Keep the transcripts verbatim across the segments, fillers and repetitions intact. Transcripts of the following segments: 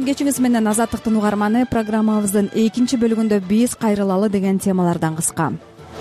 кечиңиз менен Азаттыктын угарманы. Программабыздын экинчи бөлүгүндө биз кайрылалы деген темалардан кыска.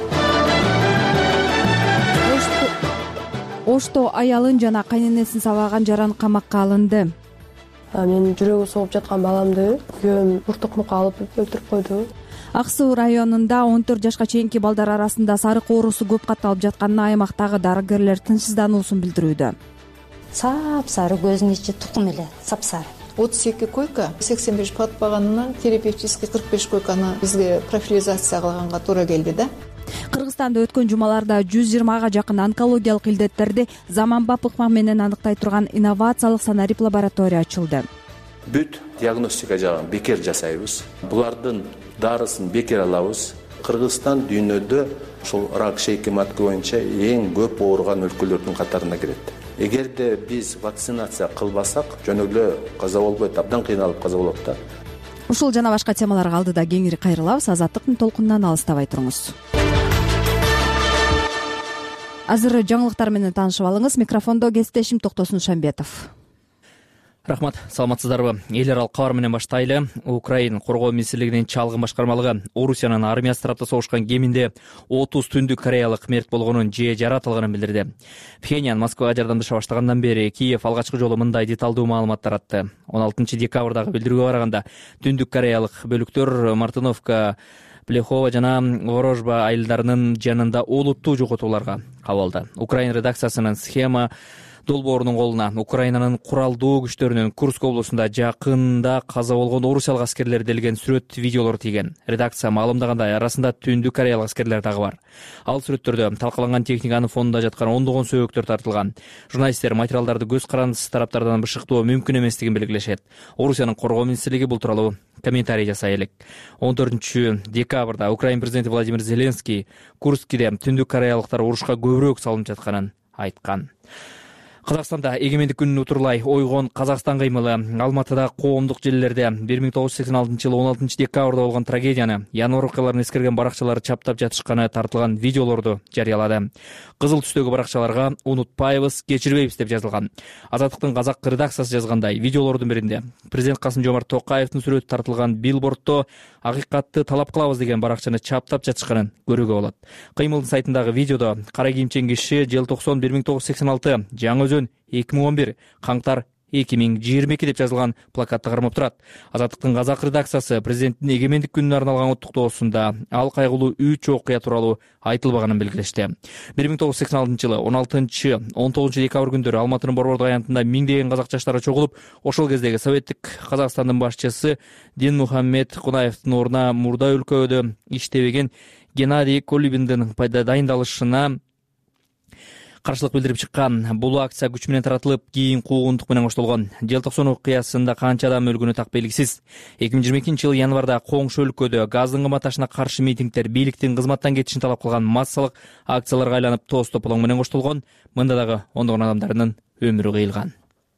Ошто аялын жана кайненесин сабаган жаран камакка алынды. Мен жүрөгү согуп жаткан баламды күйөөм уртук мукка алып өлтүрүп койду. Ак Суу районунда он төрт жашка чейинки балдар арасында сарык оорусу көп катталып жатканына аймактагы дарыгерлер тынчсыздануусун билдирүүдө. Сап-сары көзүнүн ичи тукум эле, сап-сары. отуз эки койка, сексен беш патпаганынан терапевтический кырк беш койканы бизге профилизация кылганга туура келди да. Кыргызстанда өткөн жумаларда жүз жыйырмага жакын онкологиялык илдеттерди заманбап ыкма менен аныктай турган инновациялык санарип лаборатория ачылды. Бүт диагностика жагын бекер жасайбыз. Булардын дарысын бекер алабыз. Кыргызстан дүйнөдө ушул рак шейки матка боюнча эң көп ооруган өлкөлөрдүн катарына кирет. Эгерде биз вакцинация кылбасак, жөн эле каза болбойт, абдан кыйналып каза болот да. Ушул жана башка темаларга алдыда кеңири кайрылабыз. Азаттыктын толкунунан алыстабай туруңуз. Азыр жаңылыктар менен таанышып алыңыз. Микрофондо кесиптешим Токтосун Шамбетов. Рахмат, саламатсыздарбы? Эл аралык кабар менен баштайлы. Украина коргоо министрлигинин чалгын башкармалыгы Орусиянын армиясы тарапта согушкан кеминде отуз түндүк кореялык мерт болгонун же жаратылганын билдирди. Пхеньян Москвага жардамдаша баштагандан бери Киев алгачкы жолу мындай деталдуу маалымат таратты. он алтынчы декабрдагы билдирүүгө караганда түндүк кореялык бөлүктөр Мартыновка, Плехова жана Ворожба айылдарынын жанында олуттуу жоготууларга кабылды. Украина редакциясынын схема долбоорунун колуна Украинанын куралдуу күчтөрүнүн Курск облусунда жакында каза болгон орусиялык аскерлер делген сүрөт видеолор тийген. Редакция маалымдагандай арасында түндүк кореялык аскерлер дагы бар. Ал сүрөттөрдө талкаланган техниканын фонунда жаткан ондогон сөөгүктөр тартылган. Журналисттер материалдарды көз карандысыз тараптардан бышыктоо мүмкүн эместигин белгилешет. Орусиянын коргоо министрлиги бул тууралуу комментарий жасай элек. он төртүнчү декабрда Украина президенти Владимир Зеленский Курскиде түндүк кореялыктар урушка көбүрөөк салынып жатканын айткан. Казакстанда эгемендик күнүн утурлай ойгон Казакстан кыймылы Алматыда коомдук желилерде бир миң тогуз жүз сексен алтынчы жылы он алтынчы декабрда болгон трагедияны, январ окуяларын эскерген баракчалар чаптап жатышканы тартылган видеолорду жарыялады. Кызыл түстөгү баракчаларга унутпайбыз, кечирбейбиз деп жазылган. Азаттыктын казак редакциясы жазгандай, видеолордун биринде президент Касым-Жомарт Токаевдин сүрөтү тартылган билбордто акыйкатты талап кылабыз деген баракчаны чаптап жатышканын көрүүгө болот. Кыймылдын сайтындагы видеодо кара кийимчен киши желтоқсон бир миң тогуз жүз сексен алты, жаңы өзөн эки миң он бир, каңтар эки миң жыйырма эки деп жазылган плакатты кармап турат. Азаттыктын казак редакциясы президенттин эгемендик күнүнө арналган уттуктоосунда ал кайгылуу үч окуя тууралуу айтылбаганын белгилешти. бир миң тогуз жүз сексен алтынчы жылы он алтынчы он тогузунчу декабрь күндөрү Алматынын Борбордук аянтында миңдеген казак жаштары чогулуп, ошол кездеги советтик Казакстандын башчысы Динмухаммед Кунаевдин ордуна мурда өлкөдө иштебеген Геннадий Колибиндин дайындалышына каршылык билдирип чыккан. Бул акция күч менен таратылып, кийин куугунтук менен коштолгон. Желтоқсон окуясында канча адам өлгөнү так белгисиз. эки миң жыйырма экинчи жылы январда коңшу өлкөдө газдын кымбатташына каршы митингдер бийликтин кызматтан кетишин талап кылган массалык акцияларга айланып тоз тополоң менен коштолгон. Мында дагы ондогон адамдардын өмүрү кыйылган.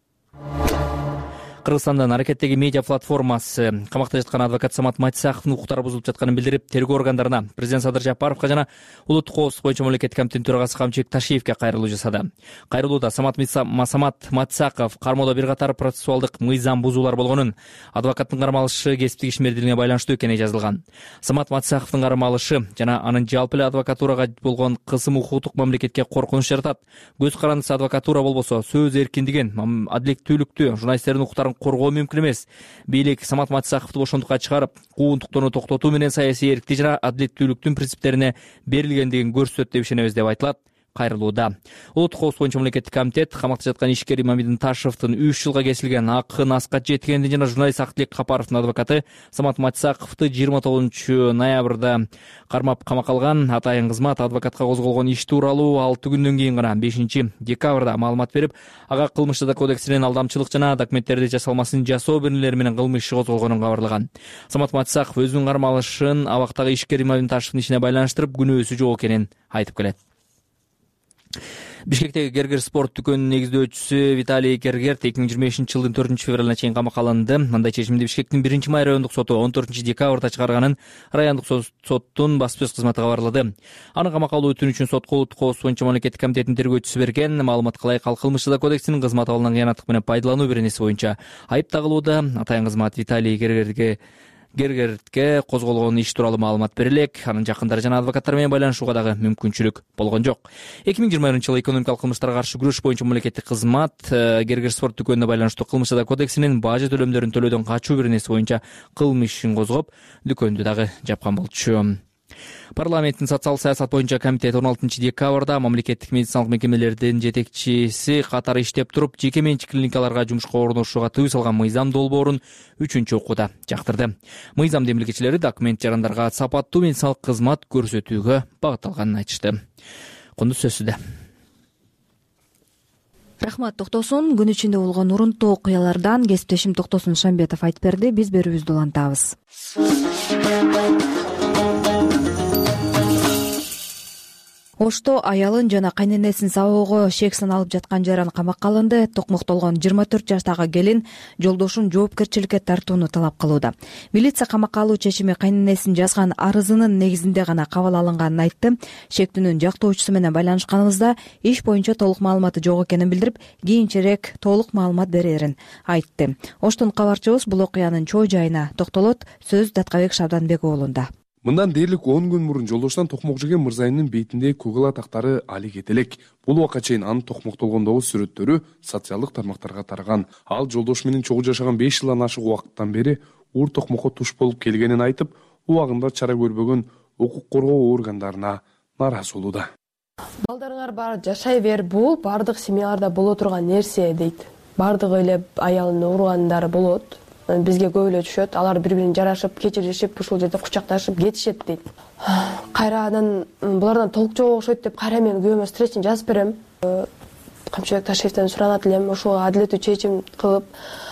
Кыргызстандын аракеттеги медиа платформасы камакта жаткан адвокат Самат Матсаковдун укуктары бузулуп жатканын билдирип, тергөө органдарына, президент Садыр Жапаровго жана улуттук коопсуздук боюнча мамлекеттик комитеттин төрагасы Камчыбек Ташиевге кайрылуу жасады. Кайрылууда Самат Матсаков кармоодо бир катар процессуалдык мыйзам бузуулар болгонун, адвокаттын кармалышы кесиптик ишмердилигине байланыштуу экени жазылган. Самат Матсаковдун кармалышы жана анын жалпы эле адвокатурага болгон кысым укуктук мамлекетке коркунуч жаратат. Көз карандысыз адвокатура болбосо сөз эркиндигин, адилеттүүлүктү, журналисттердин укуктарын коргоо мүмкүн эмес. Бийлик Самат Матсаковду бошондукка чыгарып, куугунтуктоону токтотуу менен саясий эрктик жана адилеттүүлүктүн принциптерине берилгендигин көрсөттү деп ишенебиз деп айтылат кайрылууда. Улуттук коопсуздук боюнча мамлекеттик комитет камакта жаткан ишкер Имамидин Ташевдин үч жылга кесилген акын Аскат Жеткендин жана журналист Актилек Капаровдун адвокаты Самат Матсаковду жыйырма тогузунчу ноябрда кармап камакка алган. Атайын кызмат адвокатка козголгон иш тууралуу алты күндөн кийин гана бешинчи декабрда маалымат берип, ага кылмыш жаза кодексинин алдамчылык жана документтерди жасалмасын жасоо бернелери менен кылмыш иши козголгонун кабарлаган. Самат Матсаков өзүнүн кармалышын абактагы ишкер Имамидин Ташевдин ишине байланыштырып, күнөөсү жок экенин айтып келет. Бишкектеги Гергер спорт дүкөнүнүн негиздөөчүсү Виталий Гергерт эки миң жыйырма бешинчи жылдын төртүнчү февралына чейин камакка алынды. Мындай чечимди Бишкектин биринчи май райондук соту он төртүнчү декабрда чыгарганын райондук соттун баспасөз кызматы кабарлады. Анын камакка алуу өтүнүчүн сотко улуттук коопсуздук боюнча мамлекеттик комитетинин тергөөчүсү берген. Маалыматка ылайык ал кылмыш жаза кодексинин кызмат абалынан кыянаттык менен пайдалануу беренеси боюнча айып тагылууда. Атайын кызмат Виталий Гергерге Гергертке козголгон иш тууралуу маалымат бере элек. Анын жакындары жана адвокаттары менен байланышууга дагы мүмкүнчүлүк болгон жок. эки миң жыйырма биринчи жылы экономикалык кылмыштарга каршы күрөш боюнча мамлекеттик кызмат Гергер спорт дүкөнүнө байланыштуу кылмыш жаза кодексинин бажы төлөмдөрүн төлөөдөн качуу беренеси боюнча кылмыш ишин козгоп, дүкөндү дагы жапкан болчу. Парламенттин социалдык саясат боюнча комитети он алтынчы декабрда мамлекеттик медициналык мекемелердин жетекчиси катары иштеп туруп, жеке менчик клиникаларга жумушка орношууга тыюу салган мыйзам долбоорун үчүнчү окууда жактырды. Мыйзам демилгечилери документ жарандарга сапаттуу медициналык кызмат көрсөтүүгө багытталганын айтышты. Кунду сөзсүдө. Рахмат Токтосун. Күн ичинде болгон урунтуу окуялардан кесиптешим Токтосун Шамбетов айтып берди. Биз берүүбүздү улантабыз. Ошто аялын жана кайненесин сабоого шек саналып жаткан жаран камакка алынды. Токмоктолгон жыйырма төрт жаштагы келин жолдошун жоопкерчиликке тартууну талап кылууда. Милиция камакка алуу чечими кайненесин жазган арызынын негизинде гана кабыл алынганын айтты. Шектүүнүн жактоочусу менен байланышканыбызда иш боюнча толук маалыматы жок экенин билдирип, кийинчерээк толук маалымат берерин айтты. Оштон кабарчыбыз бул окуянын чоо жайына токтолот. Сөз Даткабек Шабданбек уулунда. Мындан дээрлик он күн мурун жолдоштон токмок жеген Мырзайымдын бетинде көк ала тактары али кете элек. Бул убакка чейин анын токмоктолгондогу сүрөттөрү социалдык тармактарга тараган. Ал жолдош менен чогуу жашаган беш жылдан ашык убакыттан бери уур токмокко туш болуп келгенин айтып, убагында чара көрбөгөн укук коргоо органдарына нааразы болууда. Балдарыңар бар жашай бер, бул бардык семьяларда боло турган нерсе дейт. Бардык эле аялын ургандары болот. Бизге көп эле түшөт. Алар бири-бирин жарашып, кечиришип, ушул жерде кучакташып кетишет дейт. Кайрадан булардан толук жок окшойт деп кайра мен күйөөмө встречаны жазып берем. Камчыбек Ташевден суранат элем, ошого адилеттүү чечим кылып,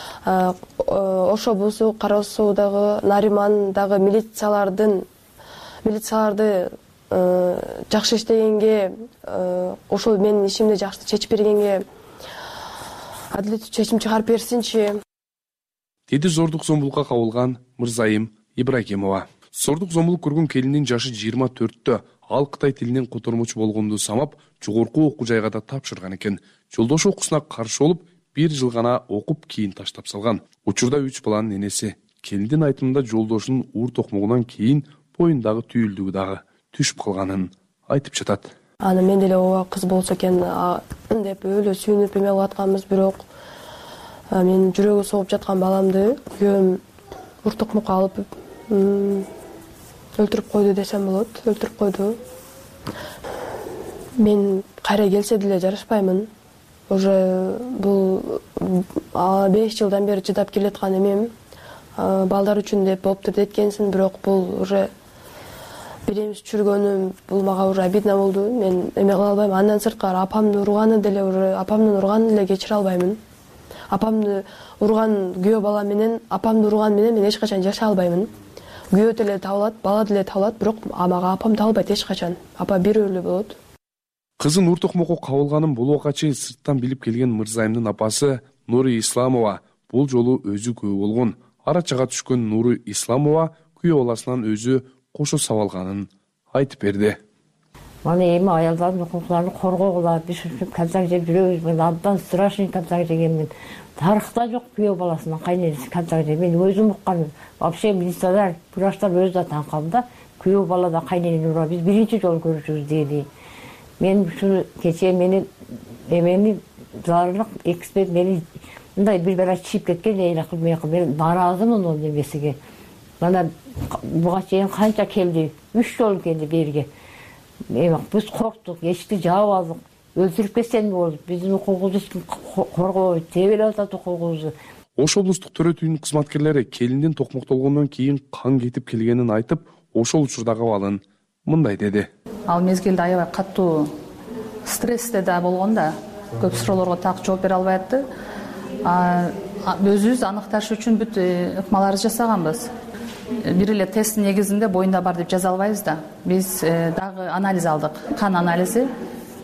ошо бусу Карасуудагы Нариман дагы милициялардын милицияларды жакшы иштегенге, ошол менин ишимди жакшы чечип бергенге адилеттүү чечим чыгарып берсинчи. Деди зордук зомбулукка кабылган Мырзайым Ибрагимова. Зордук зомбулук көргөн келиндин жашы жыйырма төрттө. Ал Кытай тилинен котормочу болгонду самап, жогорку окуу жайга да тапшырган экен. Жолдошу окуусуна каршы болуп, бир жыл гана окуп кийин таштап салган. Учурда үч баланын энеси. Келиндин айтымында жолдошунун уур токмогунан кийин боюндагы түйүлдүгү дагы түшүп калганын айтып жатат. Аны мен деле ооба кыз болсо экен деп өлө сүйүнүп эме кылып атканбыз, бирок мен жүрөгү согуп жаткан баламды күйөөм уур токмокко алып өлтүрүп койду десем болот. Өлтүрүп койду. Мен кайра келсе деле жарашпаймын. Уже бул беш жылдан бери чыдап келаткан эмем. Балдар үчүн деп болуптур деткенсиң, бирок бул уже биремиз чүргөнүм, бул мага уже обидно болду. Мен эме кыла албайм. Андан сырткары апамды урганы деле уже апамдын урганын деле кечире албаймын. Апамды урган күйөө бала менен, апамды урган менен мен эч качан жашай албаймын. Күйөө деле табылат, бала деле табылат, бирок мага апам табылбайт эч качан. Апа бирөө эле болот. Кызын уур токмокко кабылганын бул убакка чейин сырттан билип келген Мырзайымдын апасы Нури Исламова бул жолу өзү күбө болгон. Ара чага түшкөн Нури Исламова күйөө баласынан өзү кошо сабалганын айтып берди. Мана эми аялдардын укуктарын коргогула, биз ушинтип контакт жеп жүрөбүз. Мен абдан страшный контакт жегенмин. Тарыхта жок күйөө баласынан кайненеси контакт жеп. Мен өзүм уккан. Вообще милициялар, врачтар өзү да таң калды да. Күйөө балада кайненени ура. Биз биринчи жолу көрүшүбүз деди. Мен ушуну кечээ менин эмени зарылык эксперт мени мындай бир бара чийип кеткен эйла кылып мен мен нааразымын ол эмесиге. Мана буга чейин канча келди? үч жолу келди берге. Эми биз корктук, эшикти жаап алдык. Өлтүрүп кетсем болду. Биздин укугубузду эч ким коргобойт, тебелеп атат укугубузду. Ош облустук төрө түйүнүн кызматкерлери келиндин токмоктолгондон кийин кан кетип келгенин айтып, ошол учурдагы абалын мындай деди. Ал мезгилде аябай катуу стрессте да болгон да. Көп суроолорго так жооп бере албай атты. Өзүбүз аныкташ үчүн бүт ыкмаларды жасаганбыз. Бир эле тест негизинде боюнда бар деп жаза албайбыз да. Биз дагы анализ алдык. Кан анализи.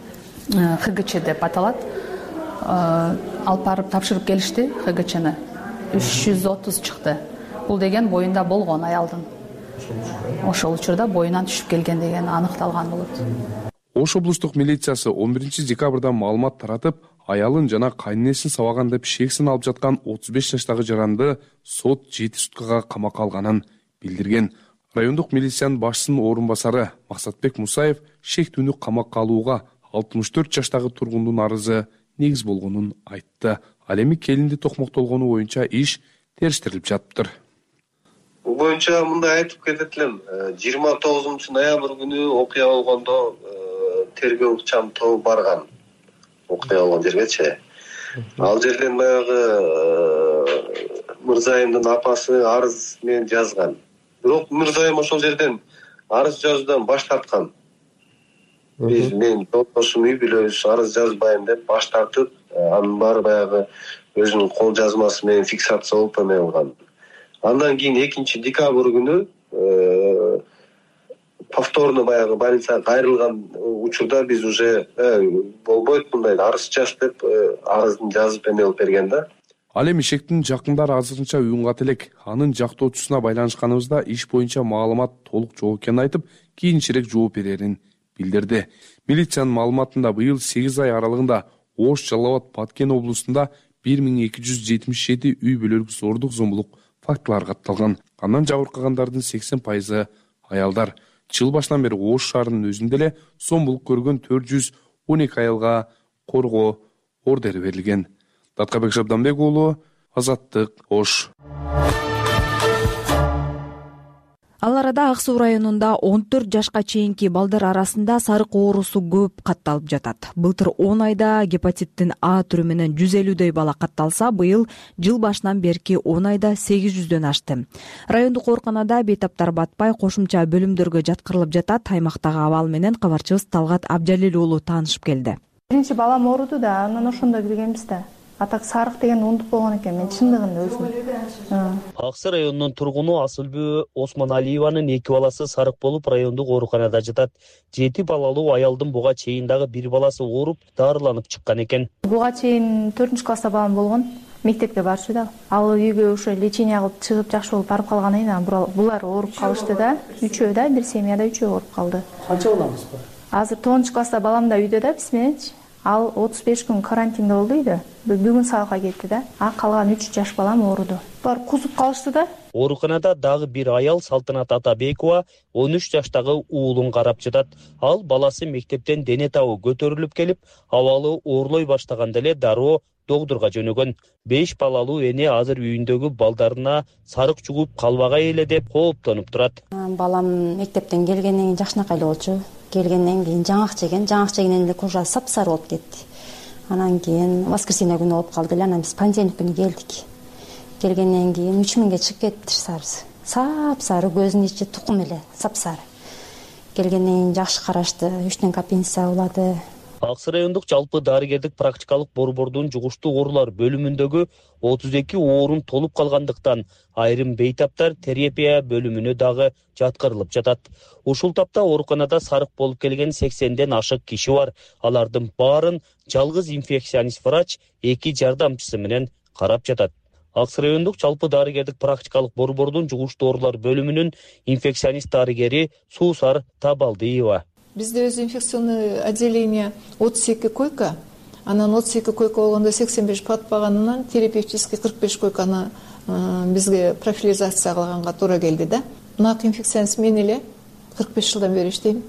ха гэ че деп аталат. Алып барып тапшырып келишти ха гэ чени. үч жүз отуз чыкты. Бул деген боюнда болгон аялдын. Ошол учурда боюнан түшүп келген деген аныкталган болот. Ош облустук милициясы он биринчи декабрда маалымат таратып, аялын жана кайненесин сабаган деп шексин алып жаткан отуз беш жаштагы жаранды сот жети суткага камакка алганын билдирген. Райондук милициянын башчысынын орун басары Максатбек Мусаев шектүүнү камакка алууга алтымыш төрт жаштагы тургундун арызы негиз болгонун айтты. Ал эми келинди токмоктолгону боюнча иш териштирилип жатыптыр. Бул боюнча мындай айтып кетет элем. жыйырма тогузунчу ноябрь күнү окуя болгондо тергөө ыкчам тобу барган. Окуя болгон жергечи. Ал жерден баягы Мырзайымдын апасы арыз менен жазган. Бирок Мырзайым ошол жерден арыз жазуудан баш тарткан. Биз мен жолдошум үй бүлөбүз арыз жазбайм деп баш тартып, анын баары баягы өзүнүн кол жазмасы менен фиксация болуп эмелган. Андан кийин экинчи декабрь күнү повторно баягы больницага кайрылган учурда биз уже болбойт мындай арыз жаз деп арыздын жазып эмелип берген да. Ал эми Шектин жакындары азырынча үн кат элек. Анын жактоочусуна байланышканыбызда иш боюнча маалымат толук жок экенин айтып, кийинчерээк жооп берерин билдирди. Милициянын маалыматында быйыл сегиз ай аралыгында Ош, Жалал Абад, Баткен облустунда бир миң эки жүз жетимиш жети үй бүлөлүк зордук зомбулук фактылары катталган. Андан жабыркагандардын сексен пайызы аялдар. Жыл башынан бери Ош шаарынын өзүндө эле зомбулук көргөн төрт жүз он эки аялга коргоо ордери берилген. Даткабек Жабданбек уулу, Азаттык, Ош. Ал арада Ак Суу районунда он төрт жашка чейинки балдар арасында сарык оорусу көп катталып жатат. Былтыр он айда гепатиттин А түрү менен жүз элүүдөй бала катталса, быйыл жыл башынан берки он айда сегиз жүздөн ашты. Райондук ооруканада бейтаптар батпай кошумча бөлүмдөргө жаткырылып жатат. Аймактагы абал менен кабарчыбыз Талгат Абжалил уулу таанышып келди. Биринчи балам ооруду да, анан ошондо билгенбиз да. Атак сарык деген ундук болгон экен, мен чындыгында өзүм. Ак Суу районунун тургуну Асылбү Осмоналиеванын эки баласы сарык болуп райондук ооруканада жатат. Жети балалуу аялдын буга чейин дагы бир баласы ооруп, дарыланып чыккан экен. Буга чейин төртүнчү класста балам болгон, мектепке барчу да. Ал үйгө ошо лечение кылып чыгып жакшы болуп барып калгандан кийин булар ооруп калышты да. Үчөө да, бир семьяда үчөө ооруп калды. Канча балаңыз бар? Азыр тогузунчу класста балам да үйдө да, биз мененчи. Ал отуз беш күн карантинде болду үйдө. Бүгүн сабакка кетти да. А калган үч жаш балам ооруду. Бар кузуп калышты да. Ооруканада дагы бир аял Салтанат Атабекова он үч жаштагы уулун карап жатат. Ал баласы мектептен дене табы көтөрүлүп келип, абалы оорлой баштаганда эле дароо докторго жөнөгөн. беш балалуу эне азыр үйүндөгү балдарына сарык жугуп калбагай эле деп кооптонуп турат. Балам мектептен келгенден кийин жакшынакай эле болчу. Келгенден кийин жаңак жеген, жаңак жегенен эле кожа сапсары болуп кетти. Анан кийин воскресенье күнү болуп калды эле, анан биз понедельник күнү келдик. Келгенден кийин үч миңге чыгып кетти сарысы. Сапсары, көзүнүн ичи тукум эле, сапсары. Келгенден кийин жакшы карашты, үчтөн аппендиция улады. Ак Суу райондук жалпы дарыгердик практикалык борбордун жугуштуу оорулар бөлүмүндөгү отуз эки орун толуп калгандыктан айрым бейтаптар терапия бөлүмүнө дагы жаткырылып жатат. Ушул тапта ооруканада сарык болуп келген сексенден ашык киши бар. Алардын баарын жалгыз инфекционист врач эки жардамчысы менен карап жатат. Ак Суу райондук жалпы дарыгердик практикалык борбордун жугуштуу оорулар бөлүмүнүн инфекционист дарыгери Суусар Табалдиева. Бизде өз инфекционный отделение отуз эки койка, анан отуз эки койка болгондо сексен беш патпаганынан терапевтический кырк беш койканы бизге профилизация кылганга туура келди да. Нак инфекционист мен эле кырк беш жылдан бери иштейм.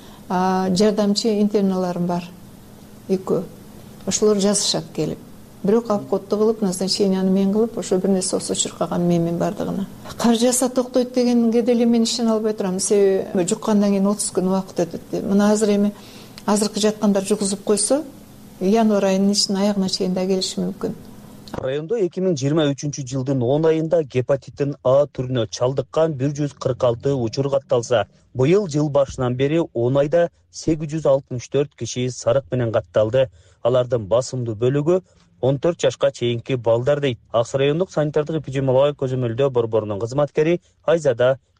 Жардамчы интерналарым бар. Экөө. Ошолор жазышат келип. Бирок обходду кылып, назначенияны мен кылып, ошо бир нерсе болсо чуркаган менин бардыгына. Кар жаса токтойт дегенге деле мен ишене албай турам. Себеби жуккандан кийин отуз күн убакыт өтөт. Мына азыр эми азыркы жаткандар жугузуп койсо, январь айынын ичинин аягына чейин да келиши мүмкүн. Райондо эки миң жыйырма үчүнчү жылдын он айында гепатиттин А түрүнө чалдыккан бир жүз кырк алты учур катталса, быйыл жыл башынан бери он айда сегиз жүз алтымыш төрт киши сарык менен катталды. Алардын басымдуу бөлүгү он төрт жашка чейинки балдар дейт. Ак Суу райондук санитардык эпидемиологиялык көзөмөлдөө борборунун кызматкери Айзада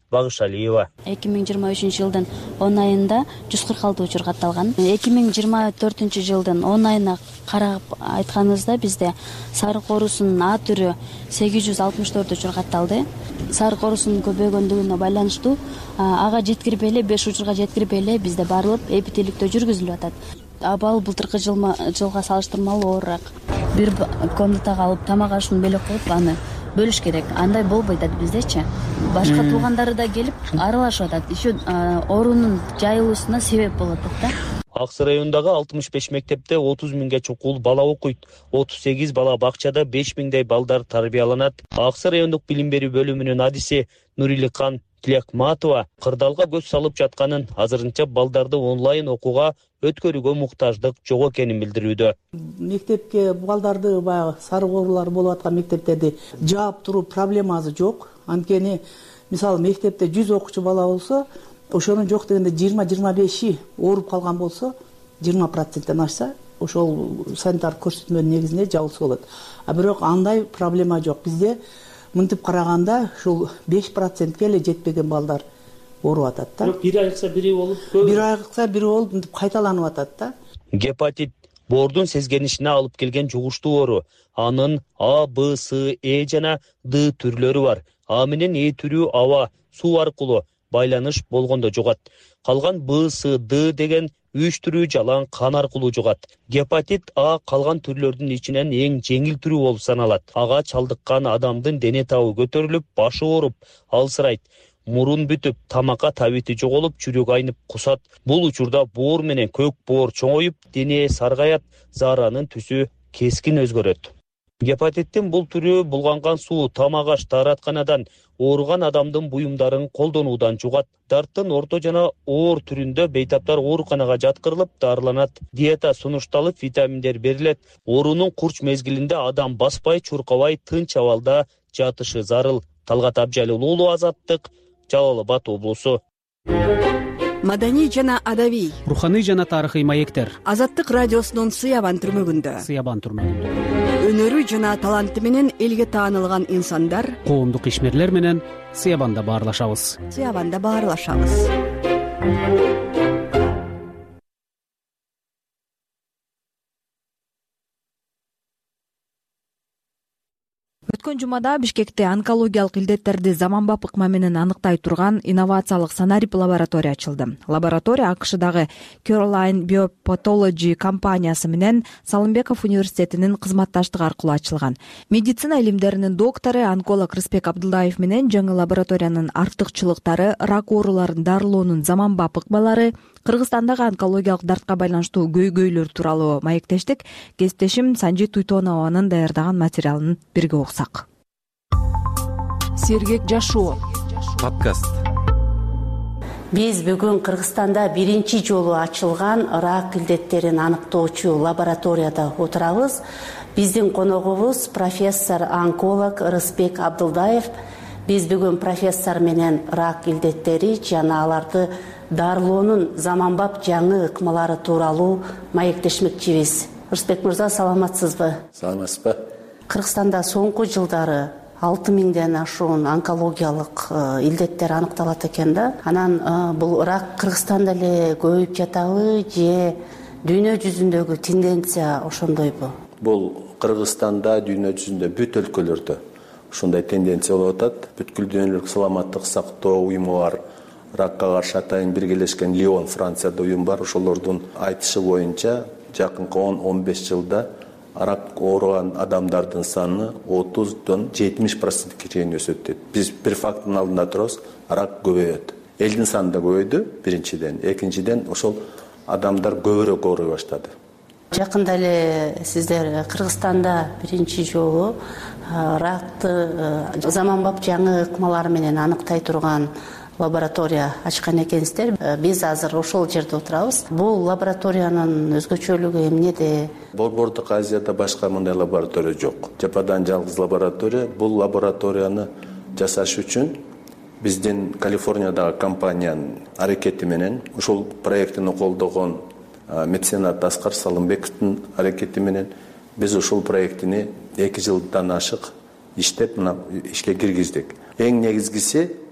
Багышалиева. эки миң жыйырма үчүнчү жылдын он айында жүз кырк алты учур катталган. эки миң жыйырма төртүнчү жылдын он айына карап айтканыбызда бизде сарык оорусунун А түрү сегиз жүз алтымыш төрт учур катталды. Сарык оорусунун көбөйгөндүгүнө байланыштуу ага жеткирбей эле беш учурга жеткирбей эле бизде барылып эпителиктөө жүргүзүлүп атат. Абал былтыркы жылга салыштырмалуу оорураак. Бир комнатага алып тамак ашын бөлөк коюп аны бөлүш керек. Андай болбойт атат биздечи. Башка туугандары да келип аралашып атат. Еще оорунун жайылуусуна себеп болуп атат да. Аксы районундагы алтымыш беш мектепте отуз миңге чукул бала окуйт. отуз сегиз бала бакчада беш миңдей балдар тарбияланат. Аксы райондук билим берүү бөлүмүнүн адиси Нуриликан Тилекматова кырдаалга көз салып жатканын, азырынча балдарды онлайн окууга өткөрүүгө муктаждык жок экенин билдирүүдө. Мектепке балдарды баягы сарык оорулар болуп аткан мектептерди жаап туруу проблемасы жок. Анткени мисалы мектепте жүз окуучу бала болсо, ошонун жок дегенде жыйырма жыйырма беши ооруп калган болсо, жыйырма проценттен ашса, ошол санитар көрсөтмөнүн негизинде жабылса болот. А бирок андай проблема жок. Бизде мынтип караганда ушул беш процентке эле жетпеген балдар ооруп атат да. Бирок бири айыкса бири болуп, бири айыкса бири болуп мынтип кайталанып атат да. Гепатит боордун сезгенишине алып келген жугуштуу оору. Анын А, Б, С, Э жана Д түрлөрү бар. А менен Э түрү аба, суу аркылуу байланыш болгондо жугат. Калган Б, С, Д деген үч түрү жалаң кан аркылуу жугат. Гепатит А калган түрлөрдүн ичинен эң жеңил түрү болуп саналат. Ага чалдыккан адамдын дене табы көтөрүлүп, башы ооруп, алсырайт. Мурун бүтүп, тамакка табити жоголуп, жүрөк айнып кусат. Бул учурда боор менен көк боор чоңоюп, дене саргаят, зааранын түсү кескин өзгөрөт. Гепатиттин бул түрү булганган суу, тамак аш, дааратканадан ооруган адамдын буюмдарын колдонуудан жугат. Дарттын орто жана оор түрүндө бейтаптар ооруканага жаткырылып, дарыланат. Диета сунушталып, витаминдер берилет. Оорунун курч мезгилинде адам баспай, чуркабай, тынч абалда жатышы зарыл. Талгат Абжалил уулу, Азаттык, Жалал Абад облусу. Маданий жана адабий, руханий жана тарыхый маектер. Азаттык радиосунун Сыябан түрмөгүндө. Сыябан түрмөгүндө. Өнөрү жана таланты менен элге таанылган инсандар, коомдук ишмерлер менен Сыябанда баарлашабыз. Сыябанда баарлашабыз. Өткөн жумада Бишкекте онкологиялык илдеттерди заманбап ыкма менен аныктай турган инновациялык санарип лаборатория ачылды. Лаборатория АКШдагы Caroline Biopathology компаниясы менен Салымбеков университетинин кызматташтыгы аркылуу ачылган. Медицина илимдеринин доктору онколог Рыспек Абдулдаев менен жаңы лабораториянын артыкчылыктары, рак ооруларын дарылоонун заманбап ыкмалары, Кыргызстандагы онкологиялык дартка байланыштуу көйгөйлөр тууралуу маектештик. Кесиптешим Санжи Туйтонованын даярдаган материалын бирге окусак. Сергек жашоо подкаст. Биз бүгүн Кыргызстанда биринчи жолу ачылган рак илдеттерин аныктоочу лабораторияда отурабыз. Биздин коногубуз профессор онколог Рыспек Абдулдаев. Биз бүгүн профессор менен рак илдеттери жана аларды дарылоонун заманбап жаңы ыкмалары тууралуу маектешмекчибиз. Рыспек мырза, саламатсызбы? Саламатсызбы. Кыргызстанда соңку жылдары алты миңден ашуун онкологиялык илдеттер аныкталат экен да. Анан бул рак Кыргызстанда эле көбөйүп жатабы же дүйнө жүзүндөгү тенденция ошондойбу? Бул Кыргызстанда, дүйнө жүзүндө бүт өлкөлөрдө ушундай тенденция болуп атат. Бүткүл дүйнөлүк саламаттык сактоо уюму бар. Ракка каршы атайын биргелешкен Лион, Францияда уюм бар. Ошолордун айтышы боюнча жакынкы он он беш жылда рак ооруган адамдардын саны отуздон жетимиш процентке чейин өсөт дейт. Биз бир факттын алдында турабыз, рак көбөйөт. Элдин саны да көбөйдү биринчиден, экинчиден ошол адамдар көбүрөөк ооруй баштады. Жакында эле сиздер Кыргызстанда биринчи жолу ракты заманбап жаңы ыкмалар менен аныктай турган лаборатория ачкан экенсиздер. Биз азыр ошол жерде отурабыз. Бул лабораториянын өзгөчөлүгү эмнеде? Борбордук Азияда башка мындай лаборатория жок. Жападан жалгыз лаборатория. Бул лабораторияны жасаш үчүн биздин Калифорниядагы компаниянын аракети менен, ушул проектини колдогон меценат Аскар Салымбековдун аракети менен биз ушул проектини эки жылдан ашык иштеп, мына ишке киргиздик. Эң негизгиси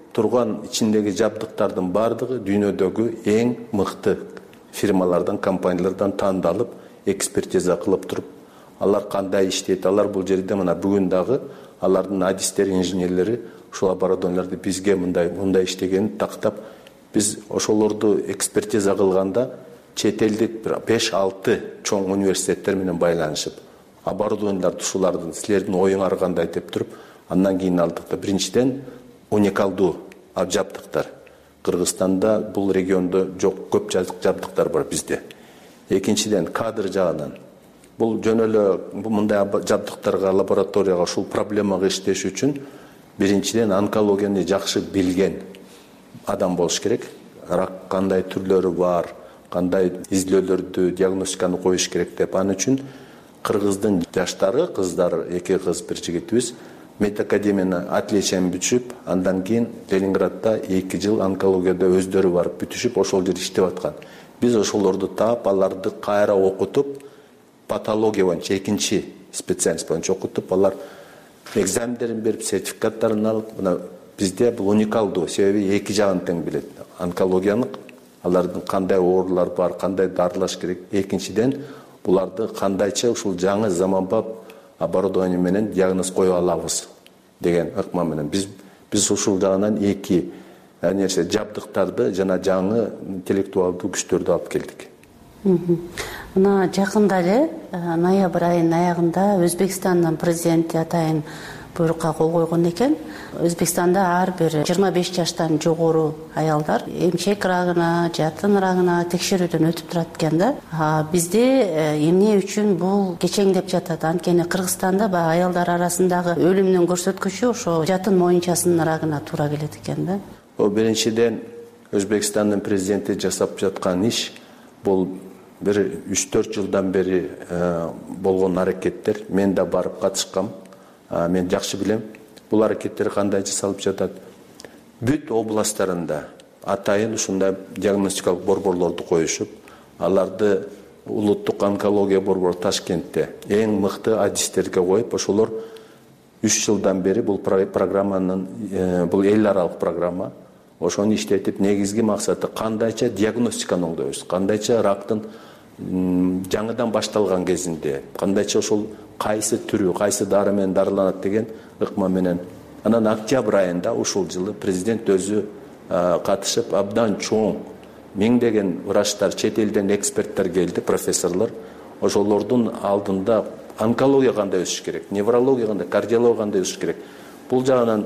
турган ичиндеги жабдыктардын баардыгы дүйнөдөгү эң мыкты фирмалардан, компаниялардан тандалып, экспертиза кылып туруп, алар кандай иштейт, алар бул жерде мына бүгүн дагы алардын адистери, инженерлери ушул оборудованияларды бизге мындай мындай иштегенин тактап, биз ошолорду экспертиза кылганда чет элдик бир беш алты чоң университеттер менен байланышып, оборудованияларды ушулардын силердин оюңар кандай деп туруп, андан кийин алдык да биринчиден уникалдуу жабдыктар. Кыргызстанда бул региондо жок көп жабдыктар бар бизде. Экинчиден кадр жагынан бул жөн эле мындай жабдыктарга, лабораторияга ушул проблемага иштеш үчүн биринчиден онкологияны жакшы билген адам болуш керек. Рак кандай түрлөрү бар, кандай изилөөлөрдү, диагностиканы коюш керек деп. Аны үчүн кыргыздын жаштары, кыздары, эки кыз, бир жигитибиз медакадемияны отличиен бүтүшүп, андан кийин Ленинградда эки жыл онкологияда өздөрү барып бүтүшүп, ошол жерде иштеп аткан. Биз ошолорду таап, аларды кайра окутуп, патология боюнча экинчи специалист боюнча окутуп, алар экзамендерин берип, сертификаттарын алып, мына бизде бул уникалдуу, себеби эки жагын тең билет. Онкологияны, алардын кандай оорулар бар, кандай дарылаш керек. Экинчиден буларды кандайча ушул жаңы заманбап оборудование менен диагноз кое алабыз деген ыкма менен биз биз ушул жагынан эки нерсе жабдыктарды жана жаңы интеллектуалдуу күчтөрдү алып келдик. Мына жакында эле ноябрь айынын аягында Өзбекстандын президенти атайын буйрукка кол койгон экен. Өзбекстанда ар бир жыйырма беш жаштан жогору аялдар эмчек рагына, жатын рагына текшерүүдөн өтүп турат экен да. Бизде эмне үчүн бул кечеңдеп жатат? Анткени Кыргызстанда баягы аялдар арасындагы өлүмдүн көрсөткүчү ошо жатын моюнчасынын рагына туура келет экен да. О биринчиден Өзбекстандын президенти жасап жаткан иш бул бир үч төрт жылдан бери болгон аракеттер. Мен да барып катышкам. Мен жакшы билем. Бул аракеттер кандай жасалып жатат? Бүт областтарында атайын ушундай диагностикалык борборлорду коюшуп, аларды улуттук онкология борбору Ташкентте эң мыкты адистерге коюп, ошолор үч жылдан бери бул программанын бул эл аралык программа. Ошону иштетип, негизги максаты кандайча диагностиканы оңдойбуз, кандайча рактын жаңыдан башталган кезинде, кандайча ошол кайсы түрү, кайсы дары менен дарыланат деген ыкма менен. Анан октябрь айында ушул жылы президент өзү катышып, абдан чоң миңдеген врачтар, чет элден эксперттер келди, профессорлор. Ошолордун алдында онкология кандай өсүш керек, неврология кандай, кардиология кандай өсүш керек. Бул жагынан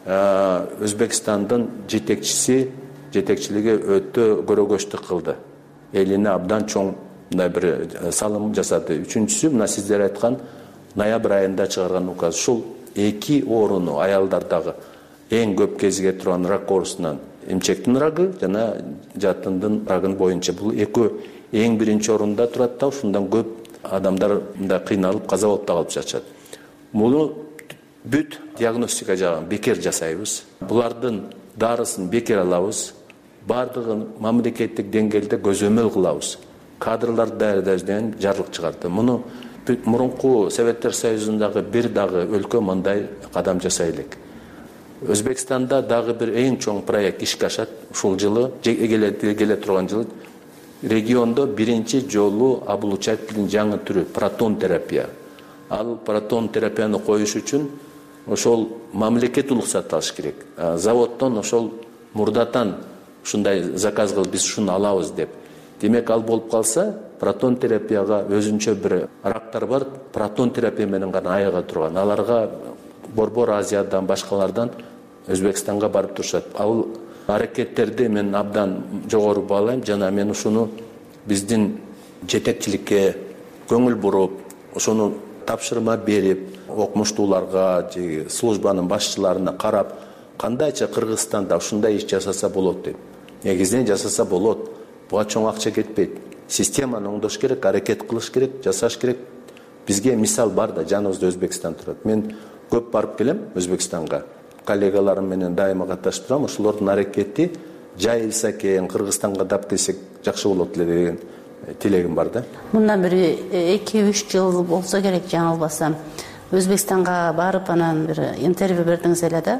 Өзбекстандын жетекчиси, жетекчилиги өтө көрөгөчтүк кылды. Элине абдан чоң мындай бир салым жасады. Үчүнчүсү, мына сиздер айткан ноябрь айында чыгарган указ. Ушул эки ооруну аялдардагы эң көп кезиге турган рак оорусунан эмчектин рагы жана жатындын рагын боюнча бул экөө эң биринчи орунда турат да, ушундан көп адамдар мындай кыйналып, каза болуп да калып жатышат. Муну бүт диагностика жагын бекер жасайбыз. Булардын дарысын бекер алабыз. Бардыгын мамлекеттик деңгээлде көзөмөл кылабыз. Кадрлар даярдашдан жарлык чыгарды. Муну мурунку Советтер Союзундагы бир дагы өлкө мындай кадам жасай элек. Өзбекстанда дагы бир эң чоң проект ишке ашат. Ушул жылы, келе турган жылы региондо биринчи жолу облучательдин жаңы түрү протон терапия. Ал протон терапияны коюш үчүн ошол мамлекет уруксат алыш керек. Заводдон ошол мурдатан ушундай заказ кылып биз ушуну алабыз деп. Демек, ал болуп калса, протон терапияга өзүнчө бир рактар бар, протон терапия менен гана айыга турган. Аларга Борбор Азиядан, башкалардан Өзбекстанга барып турушат. Ал аракеттерди мен абдан жогору баалайм, жана мен ушуну биздин жетекчиликке көңүл буруп, ошону тапшырма берип, окумуштууларга, службанын башчыларына карап, кандайча Кыргызстанда ушундай иш жасаса болот деп. Негизинен жасаса болот. Буга чоң акча кетпейт. Системаны оңдош керек, аракет кылыш керек, жасаш керек. Бизге мисал бар да, жаныбызда Өзбекстан турат. Мен көп барып келем Өзбекстанга. Коллегаларым менен дайыма катышып турам. Ошолордун аракети жайылса экен, Кыргызстанга дап келсек жакшы болот эле деген тилегим бар да. Мындан бир эки үч жыл болсо керек, жаңылбасам. Өзбекстанга барып анан бир интервью бердиңиз эле да.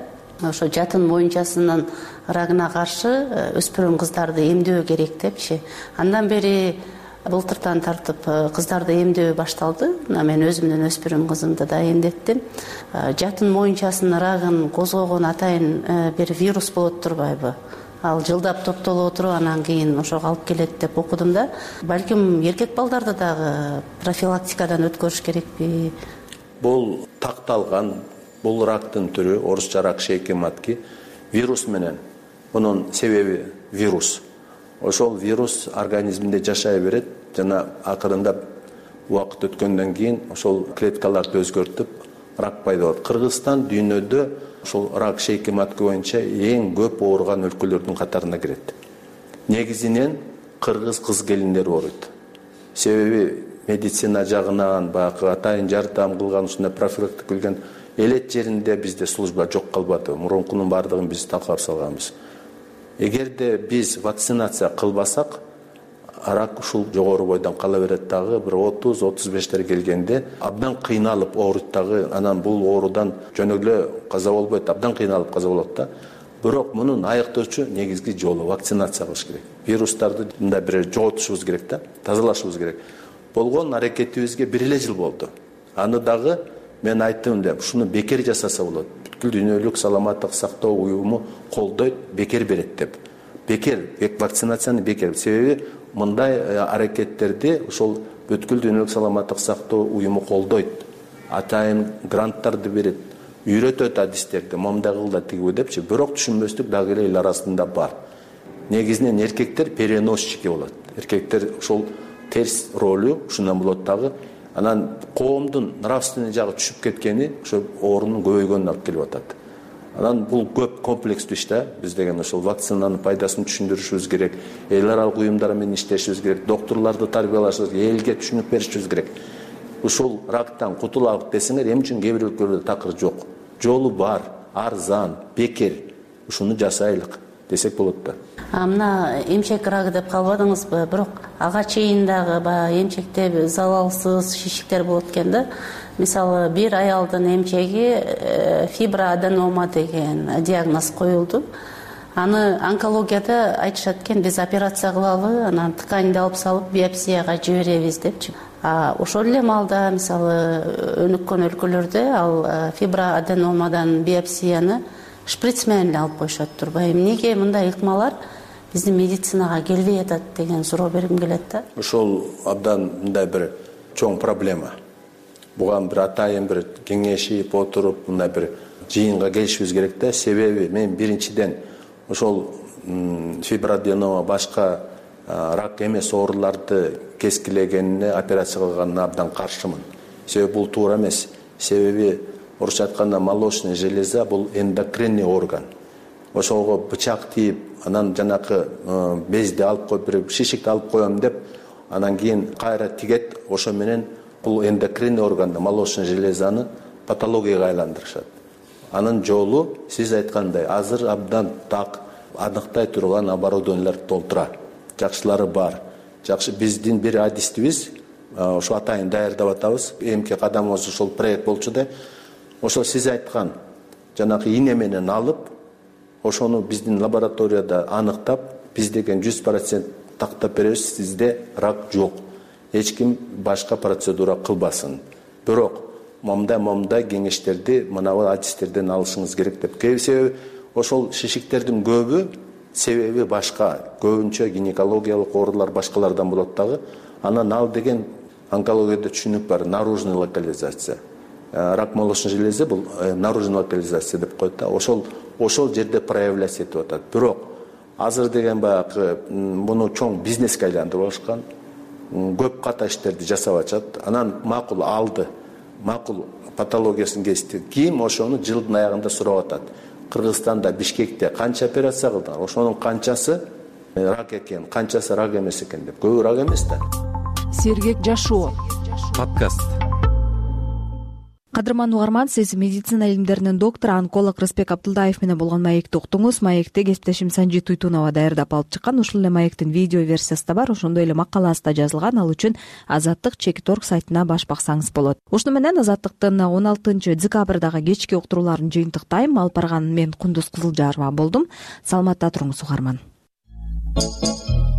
ошо жатын моюнчасынын рагына каршы өспүрүм кыздарды эмдөө керек депчи. Андан бери былтыртан тартып кыздарды эмдөө башталды. Мен өзүмдүн өспүрүм кызымды да эмдеттим. Жатын моюнчасынын рагын козгогон атайын бир вирус болот турбайбы? Ал жылдап топтолуп отуруп, анан кийин ошого алып келет деп окудум да. Балким эркек балдарды дагы профилактикадан өткөрүш керекпи? Бул такталган, бул рактын түрү, орусча рак шейки матки, вирус менен. Мунун себеби вирус. Ошол вирус организминде жашай берет, жана акырында убакыт өткөндөн кийин ошол клеткаларды өзгөртүп, рак пайда болот. Кыргызстан дүйнөдө ошол рак шейки матки боюнча эң көп ооруган өлкөлөрдүн катарына кирет. Негизинен кыргыз кыз келиндери ооруйт. Себеби медицина жагынан баягы атайын жардам кылган, ушундай профилактика кылган элет жеринде бизде служба жок калбады. Мурункунун бардыгын биз талкалап салганбыз. Эгерде биз вакцинация кылбасак, рак ушул жогору бойдон кала берет дагы, бир отуз отуз бештер келгенде абдан кыйналып ооруйт дагы, анан бул оорудан жөн эле каза болбойт, абдан кыйналып каза болот да. Бирок мунун айыктоочу негизги жолу вакцинация кылыш керек. Вирустарды мындай бир жоготушубуз керек да, тазалашыбыз керек. Болгон аракетибизге бир эле жыл болду. Аны дагы мен айттым деп, ушуну бекер жасаса болот. Бүткүл дүйнөлүк саламаттык сактоо уюму колдойт, бекер берет деп. Бекер, вакцинацияны бекер. Себеби мындай аракеттерди ошол бүткүл дүйнөлүк саламаттык сактоо уюму колдойт. Атайын гранттарды берет, үйрөтөт адистерди, момундай кыл да тиги депчи. Бирок түшүнбөстүк дагы эле эл арасында бар. Негизинен эркектер переносчики болот. Эркектер ошол терс ролу ушундан болот дагы. Анан коомдун нравственный жагы түшүп кеткени ошо оорунун көбөйгөнүнө алып келип атат. Анан бул көп комплекстүү иш да. Биз деген ошол вакцинанын пайдасын түшүндүрүшүбүз керек, эл аралык уюмдар менен иштешибиз керек, доктурларды тарбиялашыбыз керек, элге түшүнүк беришибиз керек. Ушул рактан кутулабык десеңер, эмне үчүн кээ бир өлкөлөрдө такыр жок? Жолу бар, арзан, бекер. Ушуну жасайлык десек болот да. А мына эмчек рагы деп калбадыңызбы? Бирок ага чейин дагы баягы эмчекте залалсыз шишиктер болот экен да. Мисалы, бир аялдын эмчеги фиброаденома деген диагноз коюлду. Аны онкологияда айтышат экен, биз операция кылалы, анан тканьды алып салып биопсияга жиберебиз депчи. А ошол эле маалда, мисалы, өнүккөн өлкөлөрдө ал фиброаденомадан биопсияны шприц менен эле алып коюшат турбайбы? Эмнеге мындай ыкмалар биздин медицинага келбей атат деген суроо бергим келет да. Ошол абдан мындай бир чоң проблема. Буга бир атайын бир кеңешип отуруп, мындай бир жыйынга келишибиз керек да. Себеби мен биринчиден ошол фиброаденома башка рак эмес ооруларды кескилегенине, операция кылганына абдан каршымын. Себеби бул туура эмес. Себеби орусча айтканда молочная железа бул эндокринный орган. Ошого бычак тийип, анан жанакы безди алып коюп, бир шишикти алып коем деп, анан кийин кайра тигет, ошо менен бул эндокринный органды, молочная железаны патологияга айландырышат. Анын жолу сиз айткандай азыр абдан так аныктай турган оборудованиялар толтура. Жакшылары бар. Жакшы биздин бир адистибиз ошо атайын даярдап атабыз. Эмки кадамыбыз ошол проект болчу да. Ошо сиз айткан жанакы ийне менен алып, ошону биздин лабораторияда аныктап, биз деген жүз процент тактап беребиз, сизде рак жок. Эч ким башка процедура кылбасын. Бирок момундай момундай кеңештерди мына адистерден алышыңыз керек деп. Себеби ошол шишиктердин көбү себеби башка, көбүнчө гинекологиялык оорулар башкалардан болот дагы. Анан ал деген онкологияда түшүнүк бар, наружный локализация. Рак молочной железы бул наружный локализация деп коет да. Ошол ошол жерде проявляться этип атат. Бирок азыр деген баягы муну чоң бизнеске айландырып алышкан. Көп ката иштерди жасап атышат. Анан макул алды, макул патологиясын кести. Кийин ошону жылдын аягында сурап атат. Кыргызстанда, Бишкекте канча операция кылдыңар? Ошонун канчасы рак экен, канчасы рак эмес экен деп. Көбү рак эмес да. Сергек жашоо подкаст. Кадырман угарман, сиз медицина илимдеринин доктору, онколог Рыспек Абдылдаев менен болгон маекти уктуңуз. Маекти кесиптешим Санжи Туйтунова даярдап алып чыккан. Ушул эле маектин видео версиясы да бар, ошондой эле макаласы да жазылган. Ал үчүн Азаттык чекит точка орг сайтына баш баксаңыз болот. Ушуну менен Азаттыктын он алтынчы декабрдагы кечки уктурууларын жыйынтыктайм. Алып барган мен Кундуз Кызылжарова болдум. Саламатта туруңуз угарман.